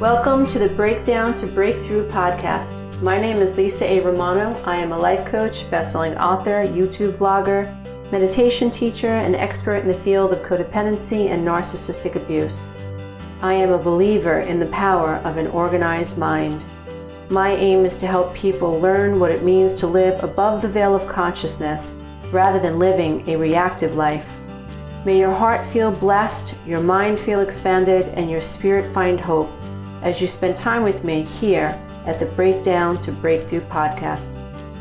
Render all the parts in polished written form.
Welcome to the Breakdown to Breakthrough podcast. My name is Lisa A. Romano. I am a life coach, best-selling author, YouTube vlogger, meditation teacher, and expert in the field of codependency and narcissistic abuse. I am a believer in the power of an organized mind. My aim is to help people learn what it means to live above the veil of consciousness rather than living a reactive life. May your heart feel blessed, your mind feel expanded, and your spirit find hope as you spend time with me here at the Breakdown to Breakthrough podcast.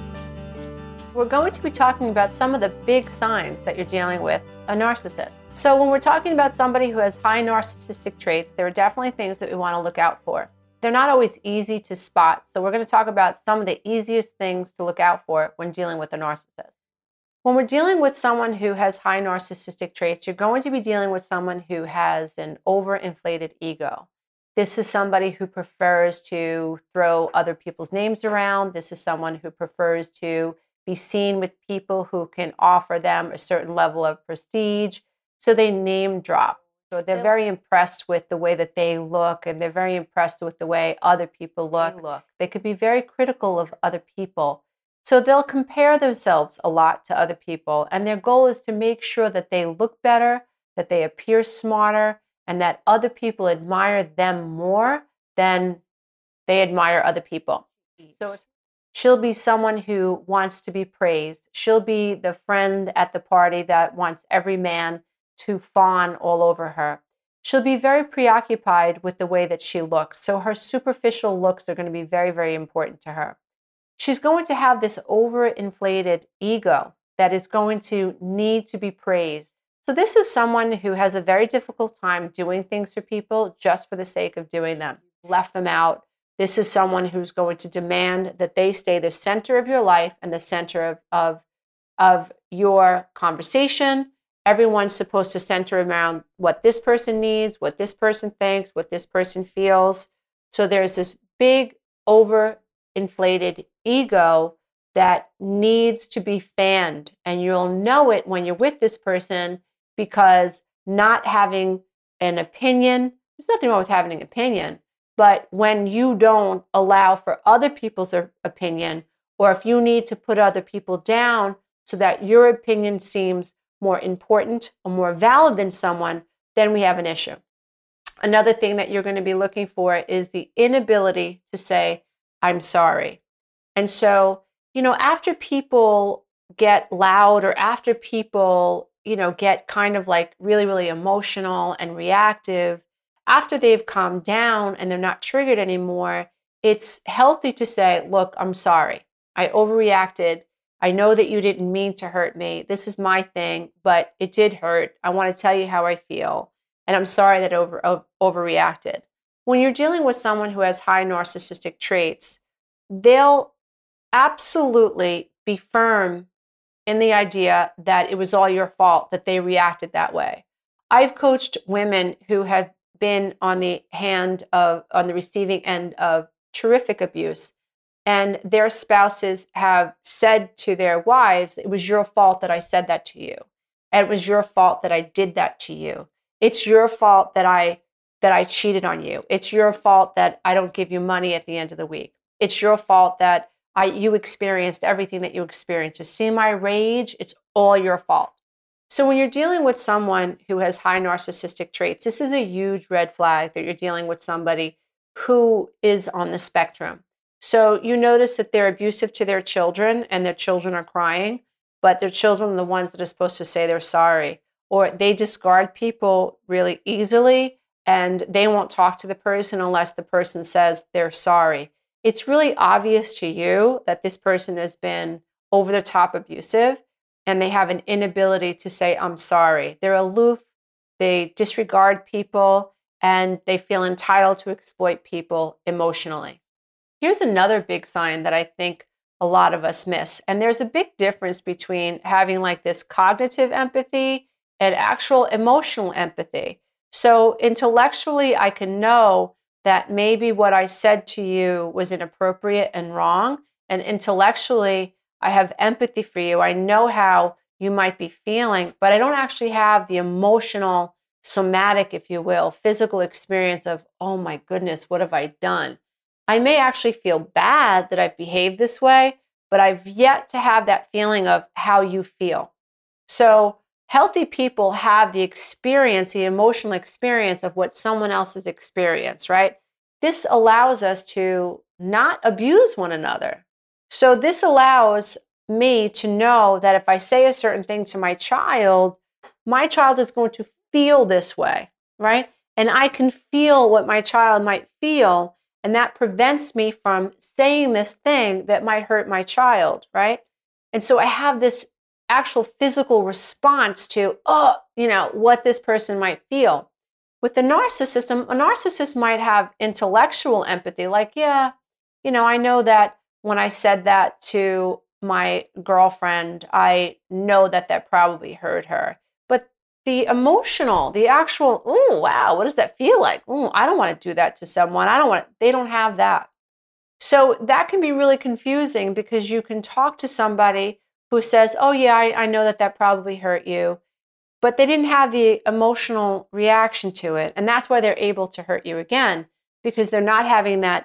We're going to be talking about some of the big signs that you're dealing with a narcissist. So when we're talking about somebody who has high narcissistic traits, there are definitely things that we want to look out for. They're not always easy to spot, so we're going to talk about some of the easiest things to look out for when dealing with a narcissist. When we're dealing with someone who has high narcissistic traits, you're going to be dealing with someone who has an overinflated ego. This is somebody who prefers to throw other people's names around. This is someone who prefers to be seen with people who can offer them a certain level of prestige. So they name drop. So they're very impressed with the way that they look, and they're very impressed with the way other people look. They could be very critical of other people. So they'll compare themselves a lot to other people. And their goal is to make sure that they look better, that they appear smarter, and that other people admire them more than they admire other people. So she'll be someone who wants to be praised. She'll be the friend at the party that wants every man to fawn all over her. She'll be very preoccupied with the way that she looks. So her superficial looks are going to be very, very important to her. She's going to have this overinflated ego that is going to need to be praised. So this is someone who has a very difficult time doing things for people just for the sake of doing them. Left them out. This is someone who's going to demand that they stay the center of your life and the center of your conversation. Everyone's supposed to center around what this person needs, what this person thinks, what this person feels. So there's this big overinflated ego that needs to be fanned. And you'll know it when you're with this person, because not having an opinion, there's nothing wrong with having an opinion, but when you don't allow for other people's opinion, or if you need to put other people down so that your opinion seems more important or more valid than someone, then we have an issue. Another thing that you're going to be looking for is the inability to say, I'm sorry. And so, after people get loud, or after people, get kind of like really, really emotional and reactive, after they've calmed down and they're not triggered anymore, it's healthy to say, look, I'm sorry. I overreacted. I know that you didn't mean to hurt me. This is my thing, but it did hurt. I want to tell you how I feel. And I'm sorry that I overreacted. When you're dealing with someone who has high narcissistic traits, they'll absolutely be firm in the idea that it was all your fault that they reacted that way. I've coached women who have been on the receiving end of terrific abuse, and their spouses have said to their wives, it was your fault that I said that to you. And it was your fault that I did that to you. It's your fault that I cheated on you. It's your fault that I don't give you money at the end of the week. It's your fault that you experienced everything that you experienced. You see my rage? It's all your fault. So when you're dealing with someone who has high narcissistic traits, this is a huge red flag that you're dealing with somebody who is on the spectrum. So you notice that they're abusive to their children and their children are crying, but their children are the ones that are supposed to say they're sorry. Or they discard people really easily and they won't talk to the person unless the person says they're sorry. It's really obvious to you that this person has been over the top abusive and they have an inability to say, I'm sorry. They're aloof, they disregard people, and they feel entitled to exploit people emotionally. Here's another big sign that I think a lot of us miss. And there's a big difference between having like this cognitive empathy and actual emotional empathy. So intellectually, I can know that maybe what I said to you was inappropriate and wrong. And intellectually, I have empathy for you. I know how you might be feeling, but I don't actually have the emotional somatic, if you will, physical experience of, oh my goodness, what have I done? I may actually feel bad that I've behaved this way, but I've yet to have that feeling of how you feel. So healthy people have the experience, the emotional experience of what someone else has experienced, right? This allows us to not abuse one another. So this allows me to know that if I say a certain thing to my child is going to feel this way, right? And I can feel what my child might feel, and that prevents me from saying this thing that might hurt my child, right? And so I have this actual physical response to, what this person might feel. With the narcissist, a narcissist might have intellectual empathy, like, yeah, I know that when I said that to my girlfriend, I know that probably hurt her. But the emotional, the actual, oh, wow, what does that feel like? Oh, I don't want to do that to someone. They don't have that. So that can be really confusing because you can talk to somebody who says, oh, yeah, I know that probably hurt you, but they didn't have the emotional reaction to it. And that's why they're able to hurt you again, because they're not having that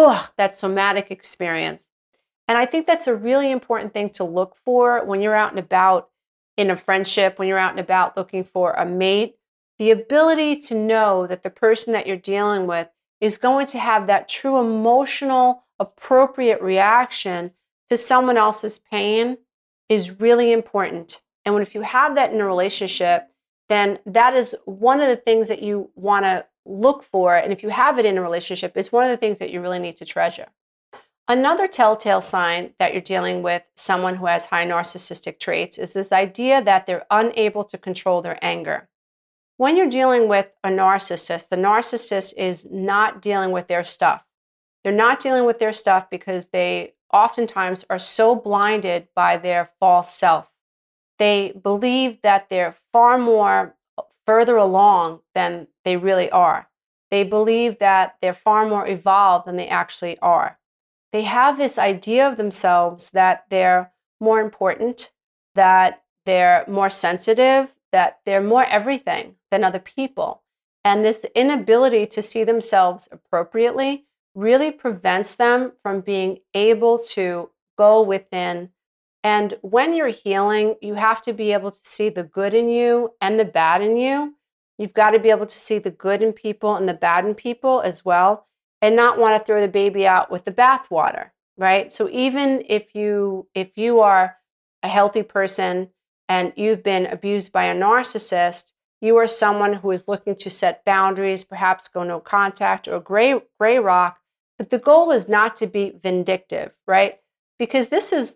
somatic experience. And I think that's a really important thing to look for when you're out and about in a friendship, when you're out and about looking for a mate, the ability to know that the person that you're dealing with is going to have that true emotional, appropriate reaction to someone else's pain is really important. And if you have that in a relationship, then that is one of the things that you want to look for. And if you have it in a relationship, it's one of the things that you really need to treasure. Another telltale sign that you're dealing with someone who has high narcissistic traits is this idea that they're unable to control their anger. When you're dealing with a narcissist, the narcissist is not dealing with their stuff. They're not dealing with their stuff because they oftentimes are so blinded by their false self. They believe that they're far more further along than they really are. They believe that they're far more evolved than they actually are. They have this idea of themselves that they're more important, that they're more sensitive, that they're more everything than other people. And this inability to see themselves appropriately really prevents them from being able to go within. And when you're healing, you have to be able to see the good in you and the bad in you. You've got to be able to see the good in people and the bad in people as well, and not want to throw the baby out with the bathwater, right? So even if you are a healthy person and you've been abused by a narcissist, you are someone who is looking to set boundaries, perhaps go no contact or gray rock. But the goal is not to be vindictive, right? Because this is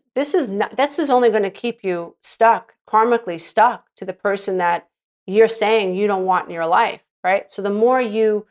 only going to keep you stuck, karmically stuck to the person that you're saying you don't want in your life, right? So the more you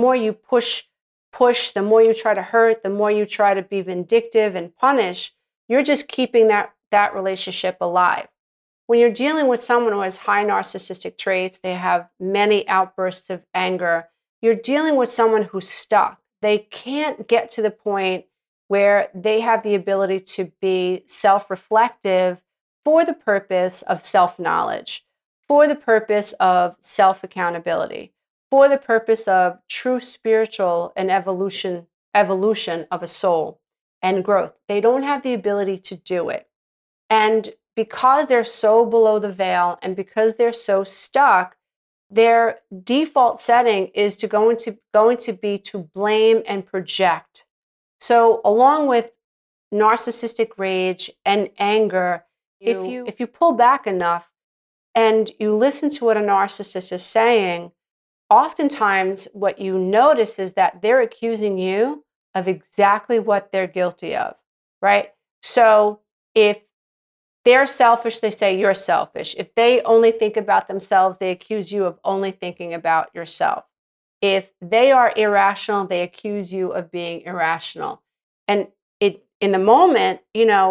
push, the more you try to hurt, the more you try to be vindictive and punish, you're just keeping that relationship alive. When you're dealing with someone who has high narcissistic traits, they have many outbursts of anger, you're dealing with someone who's stuck. They can't get to the point where they have the ability to be self-reflective for the purpose of self-knowledge, for the purpose of self-accountability, for the purpose of true spiritual and evolution of a soul and growth. They don't have the ability to do it. And because they're so below the veil and because they're so stuck, their default setting is going to be to blame and project. So along with narcissistic rage and anger, if you pull back enough and you listen to what a narcissist is saying, oftentimes what you notice is that they're accusing you of exactly what they're guilty of, right? So if they're selfish, they say you're selfish. If they only think about themselves, they accuse you of only thinking about yourself. If they are irrational, they accuse you of being irrational. And in the moment,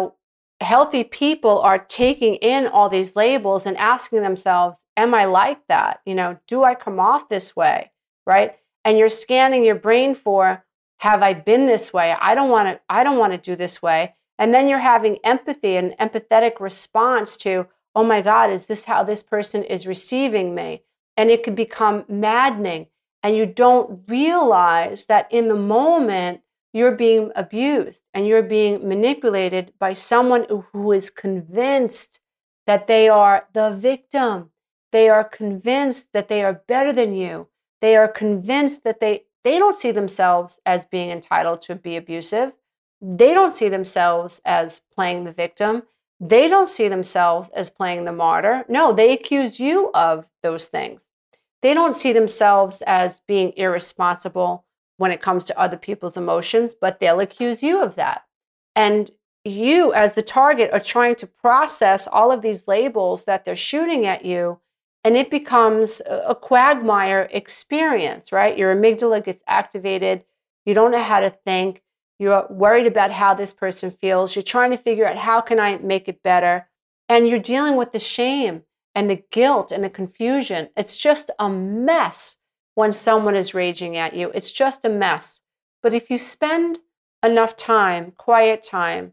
healthy people are taking in all these labels and asking themselves, am I like that? Do I come off this way, right? And you're scanning your brain for, have I been this way? I don't want to do this way. And then you're having empathy and empathetic response to, oh my God, is this how this person is receiving me? and it can become maddening. And you don't realize that in the moment, you're being abused and you're being manipulated by someone who is convinced that they are the victim. They are convinced that they are better than you. They are convinced that they don't see themselves as being entitled to be abusive. They don't see themselves as playing the victim. They don't see themselves as playing the martyr. No, they accuse you of those things. They don't see themselves as being irresponsible when it comes to other people's emotions, but they'll accuse you of that. And you, as the target, are trying to process all of these labels that they're shooting at you, and it becomes a quagmire experience, right? Your amygdala gets activated. You don't know how to think. You're worried about how this person feels. You're trying to figure out, how can I make it better? And you're dealing with the shame and the guilt and the confusion. It's just a mess when someone is raging at you. It's just a mess. But if you spend enough time, quiet time,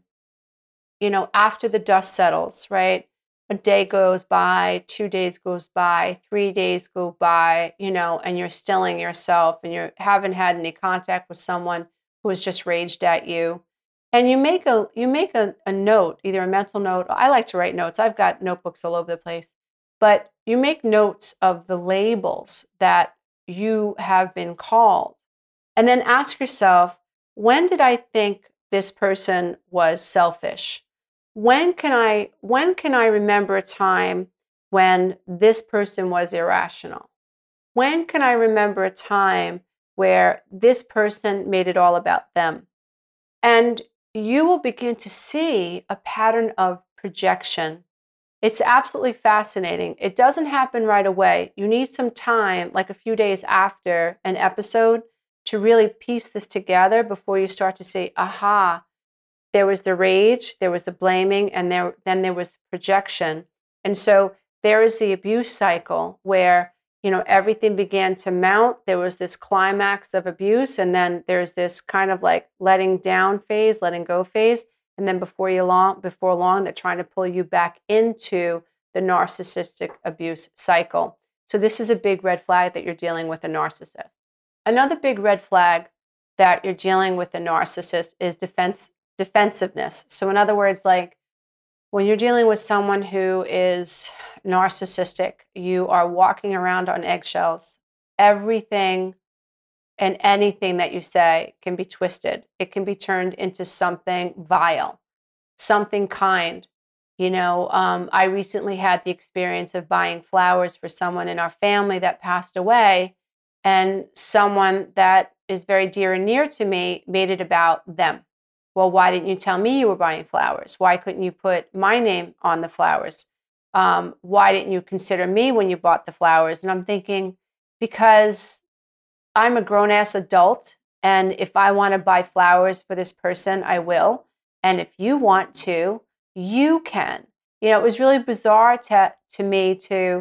after the dust settles, right? A day goes by, 2 days goes by, 3 days go by, and you're stilling yourself and you haven't had any contact with someone who has just raged at you. And you make a note, either a mental note. I like to write notes. I've got notebooks all over the place. But you make notes of the labels that you have been called. And then ask yourself, when did I think this person was selfish? When can I remember a time when this person was irrational? When can I remember a time where this person made it all about them? And you will begin to see a pattern of projection. It's absolutely fascinating. It doesn't happen right away. You need some time, like a few days after an episode, to really piece this together before you start to say, aha, there was the rage, there was the blaming, and then there was projection. And so there is the abuse cycle where, everything began to mount. There was this climax of abuse, and then there's this kind of like letting down phase, letting go phase. And then before long, they're trying to pull you back into the narcissistic abuse cycle. So this is a big red flag that you're dealing with a narcissist. Another big red flag that you're dealing with a narcissist is defensiveness. So in other words, like when you're dealing with someone who is narcissistic, you are walking around on eggshells. Everything and anything that you say can be twisted. It can be turned into something vile, something kind. I recently had the experience of buying flowers for someone in our family that passed away, and someone that is very dear and near to me made it about them. Well, why didn't you tell me you were buying flowers? Why couldn't you put my name on the flowers? Why didn't you consider me when you bought the flowers? And I'm thinking, because I'm a grown-ass adult, and if I want to buy flowers for this person, I will. And if you want to, you can. It was really bizarre to me to,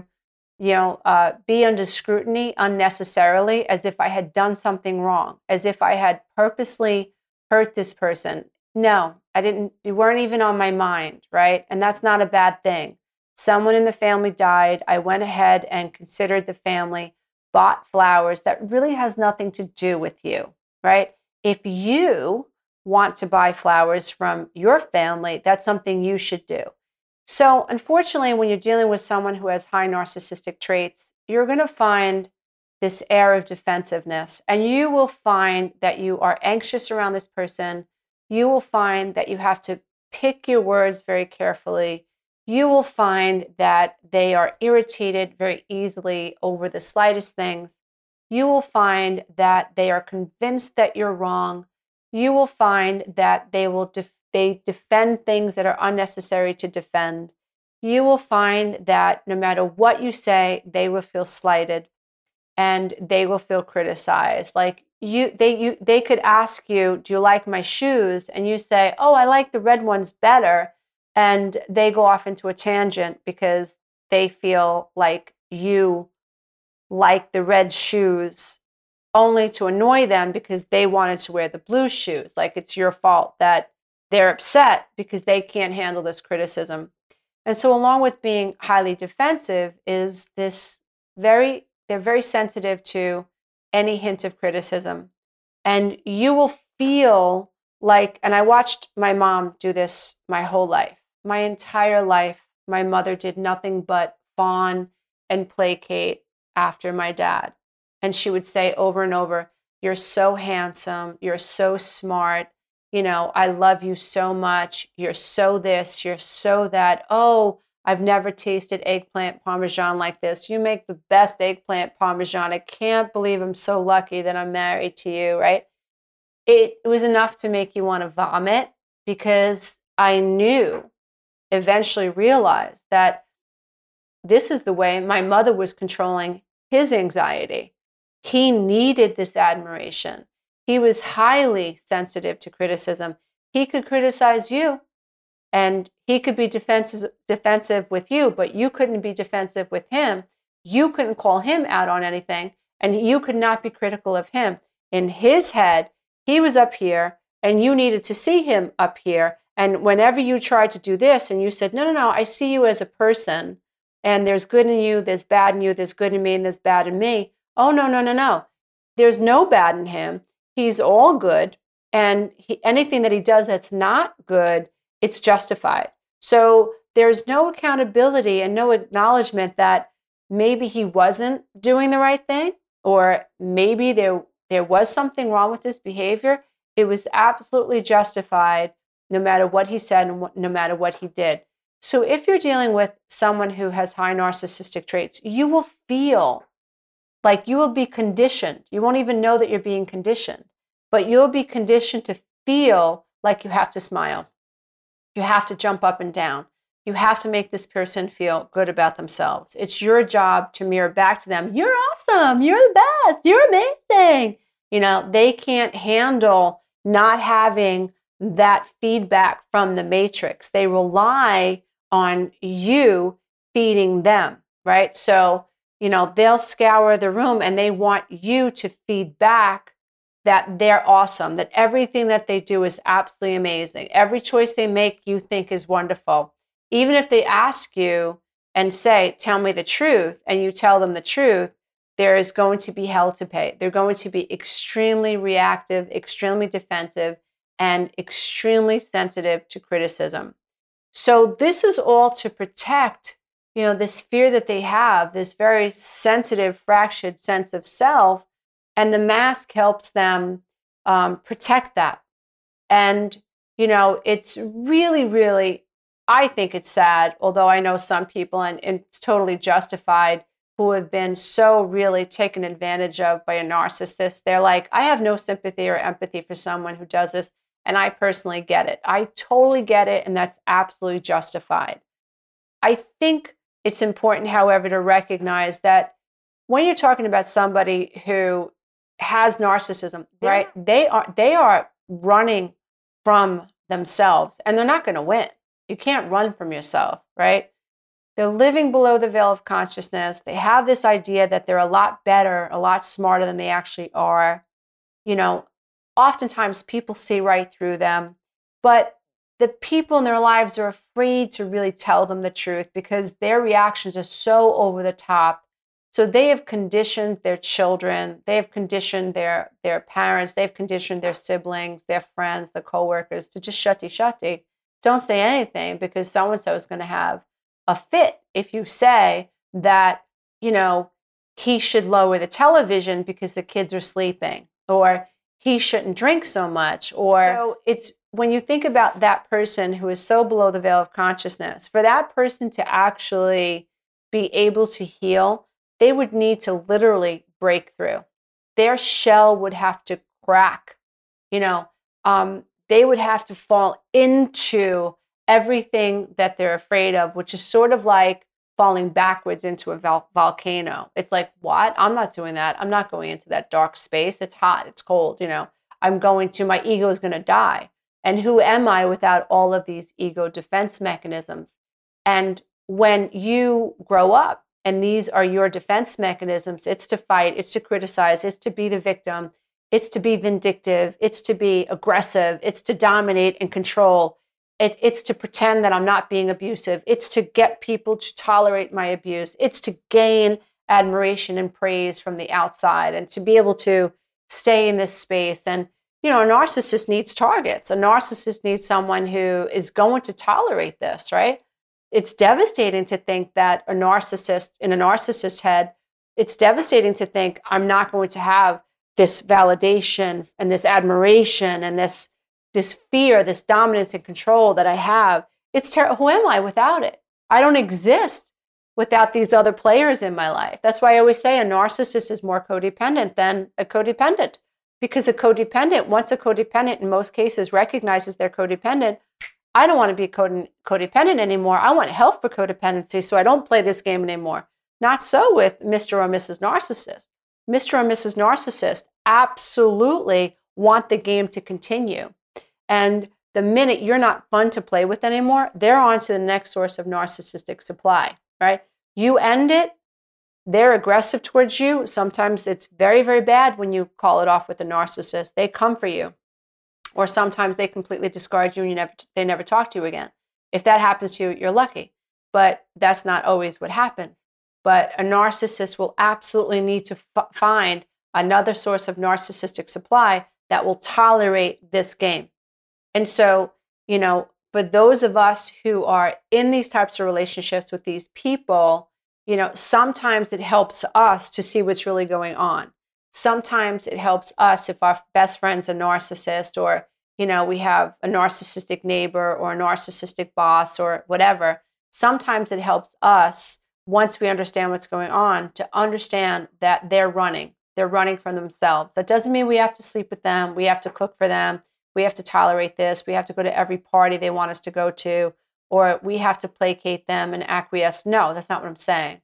be under scrutiny unnecessarily, as if I had done something wrong, as if I had purposely hurt this person. No, I didn't. You weren't even on my mind, right? And that's not a bad thing. Someone in the family died. I went ahead and considered the family, bought flowers. That really has nothing to do with you, right? If you want to buy flowers from your family, that's something you should do. So unfortunately, when you're dealing with someone who has high narcissistic traits, you're going to find this air of defensiveness, and you will find that you are anxious around this person. You will find that you have to pick your words very carefully. You will find that they are irritated very easily over the slightest things. You will find that they are convinced that you're wrong. You will find that they defend things that are unnecessary to defend. You will find that no matter what you say, they will feel slighted and they will feel criticized. Like they could ask you, do you like my shoes? And you say, oh, I like the red ones better. And they go off into a tangent because they feel like you like the red shoes, only to annoy them because they wanted to wear the blue shoes. Like it's your fault that they're upset because they can't handle this criticism. And so along with being highly defensive is this very they're very sensitive to any hint of criticism. And you will feel like, and I watched my mom do this my whole life, my entire life. My mother did nothing but fawn and placate after my dad. And she would say over and over, "You're so handsome. You're so smart. You know, I love you so much. You're so this, you're so that. Oh, I've never tasted eggplant parmesan like this. You make the best eggplant parmesan. I can't believe I'm so lucky that I'm married to you," right? It was enough to make you want to vomit, because I knew, eventually realized, that this is the way my mother was controlling his anxiety. He needed this admiration. He was highly sensitive to criticism. He could criticize you, and he could be defensive with you, but you couldn't be defensive with him. You couldn't call him out on anything, and you could not be critical of him. In his head, he was up here, and you needed to see him up here. And whenever you tried to do this and you said, "No, no, no, I see you as a person, and there's good in you, there's bad in you, there's good in me, and there's bad in me." "Oh, no, no, no, no. There's no bad in him. He's all good. And anything that he does that's not good, it's justified." So there's no accountability and no acknowledgement that maybe he wasn't doing the right thing, or maybe there was something wrong with his behavior. It was absolutely justified, no matter what he said and no matter what he did. So if you're dealing with someone who has high narcissistic traits, you will feel like you will be conditioned. You won't even know that you're being conditioned, but you'll be conditioned to feel like you have to smile. You have to jump up and down. You have to make this person feel good about themselves. It's your job to mirror back to them, "You're awesome. You're the best. You're amazing." You know, they can't handle not having that feedback from the matrix. They rely on you feeding them, right? So, you know, they'll scour the room and they want you to feed back that they're awesome, that everything that they do is absolutely amazing. Every choice they make, you think is wonderful. Even if they ask you and say, "Tell me the truth," and you tell them the truth, there is going to be hell to pay. They're going to be extremely reactive, extremely defensive, and extremely sensitive to criticism. So this is all to protect, you know, this fear that they have, this very sensitive, fractured sense of self, and the mask helps them protect that. And, you know, it's really, really, I think it's sad, although I know some people, and it's totally justified, who have been so really taken advantage of by a narcissist. They're like, "I have no sympathy or empathy for someone who does this." And I personally get it. I totally get it. And that's absolutely justified. I think it's important, however, to recognize that when you're talking about somebody who has narcissism, right? They are running from themselves, and they're not going to win. You can't run from yourself, right? They're living below the veil of consciousness. They have this idea that they're a lot better, a lot smarter than they actually are. You know, oftentimes people see right through them, but the people in their lives are afraid to really tell them the truth because their reactions are so over the top. So they have conditioned their children, they have conditioned their parents, they've conditioned their siblings, their friends, the coworkers to just shutty. Don't say anything because so-and-so is going to have a fit if you say that, you know, he should lower the television because the kids are sleeping, or he shouldn't drink so much. Or so it's when you think about that person who is so below the veil of consciousness, for that person to actually be able to heal, they would need to literally break through. Their shell would have to crack, you know, they would have to fall into everything that they're afraid of, which is sort of like falling backwards into a volcano. It's like, what? I'm not doing that. I'm not going into that dark space. It's hot. It's cold. You know, my ego is going to die. And who am I without all of these ego defense mechanisms? And when you grow up and these are your defense mechanisms, it's to fight, it's to criticize, it's to be the victim, it's to be vindictive, it's to be aggressive, it's to dominate and control. It's to pretend that I'm not being abusive. It's to get people to tolerate my abuse. It's to gain admiration and praise from the outside, and to be able to stay in this space. And, a narcissist needs targets. A narcissist needs someone who is going to tolerate this, right? It's devastating to think that in a narcissist's head, it's devastating to think I'm not going to have this validation and this admiration and this fear, this dominance and control that I have. It's terrible. Who am I without it? I don't exist without these other players in my life. That's why I always say a narcissist is more codependent than a codependent, because once a codependent in most cases recognizes they're codependent, I don't want to be codependent anymore. I want help for codependency, so I don't play this game anymore. Not so with Mr. or Mrs. Narcissist. Mr. or Mrs. Narcissist absolutely want the game to continue. And the minute you're not fun to play with anymore, they're on to the next source of narcissistic supply, right? You end it, they're aggressive towards you. Sometimes it's very, very bad when you call it off with a narcissist. They come for you. Or sometimes they completely discard you and they never talk to you again. If that happens to you, you're lucky. But that's not always what happens. But a narcissist will absolutely need to find another source of narcissistic supply that will tolerate this game. And so, for those of us who are in these types of relationships with these people, sometimes it helps us to see what's really going on. Sometimes it helps us if our best friend's a narcissist, or, we have a narcissistic neighbor or a narcissistic boss or whatever. Sometimes it helps us, once we understand what's going on, to understand that they're running from themselves. That doesn't mean we have to sleep with them. We have to cook for them. We have to tolerate this. We have to go to every party they want us to go to, or we have to placate them and acquiesce. No, that's not what I'm saying.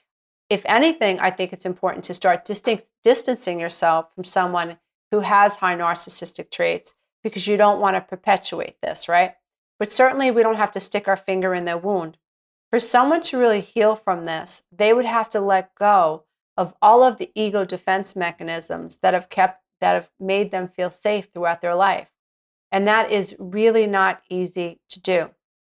If anything, I think it's important to start distancing yourself from someone who has high narcissistic traits, because you don't want to perpetuate this, right? But certainly we don't have to stick our finger in their wound. For someone to really heal from this, they would have to let go of all of the ego defense mechanisms that have made them feel safe throughout their life. And that is really not easy to do.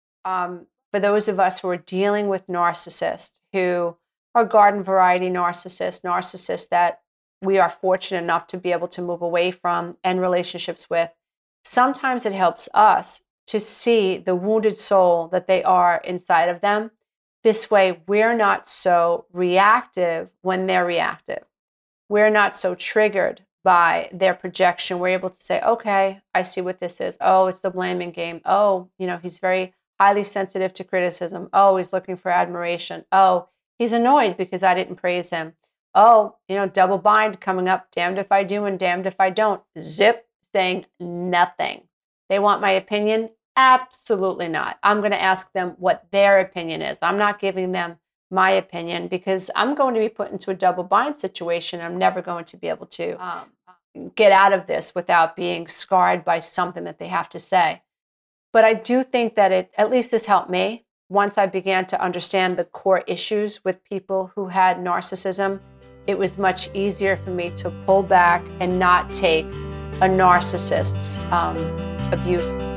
For those of us who are dealing with narcissists who are garden variety narcissists that we are fortunate enough to be able to move away from, end relationships with, sometimes it helps us to see the wounded soul that they are inside of them. This way, we're not so reactive when they're reactive. We're not so triggered by their projection. We're able to say, okay, I see what this is. Oh, it's the blaming game. Oh, he's very highly sensitive to criticism. Oh, he's looking for admiration. Oh, he's annoyed because I didn't praise him. Oh, double bind coming up. Damned if I do and damned if I don't. Zip, saying nothing. They want my opinion? Absolutely not. I'm going to ask them what their opinion is. I'm not giving them my opinion, because I'm going to be put into a double bind situation. I'm never going to be able to get out of this without being scarred by something that they have to say. But I do think that at least this helped me. Once I began to understand the core issues with people who had narcissism, it was much easier for me to pull back and not take a narcissist's abuse